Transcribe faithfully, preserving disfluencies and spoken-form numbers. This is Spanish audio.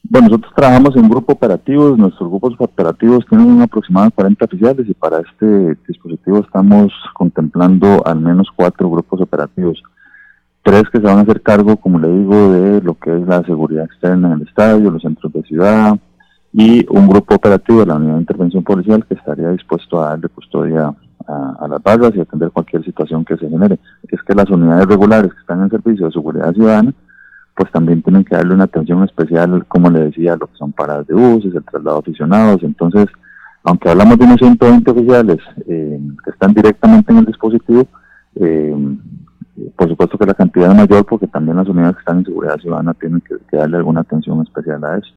Bueno, nosotros trabajamos en grupo operativos, nuestros grupos operativos tienen un aproximado de cuarenta oficiales y para este dispositivo estamos contemplando al menos cuatro grupos operativos. Tres que se van a hacer cargo, como le digo, de lo que es la seguridad externa en el estadio, los centros de ciudad, y un grupo operativo de la Unidad de Intervención Policial que estaría dispuesto a darle custodia a, a las barras y atender cualquier situación que se genere. Es que las unidades regulares que están en servicio de seguridad ciudadana pues también tienen que darle una atención especial, como le decía, lo que son paradas de buses, el traslado de aficionados. Entonces, aunque hablamos de unos ciento veinte oficiales eh, que están directamente en el dispositivo, eh, por supuesto que la cantidad es mayor porque también las unidades que están en seguridad ciudadana tienen que, que darle alguna atención especial a eso.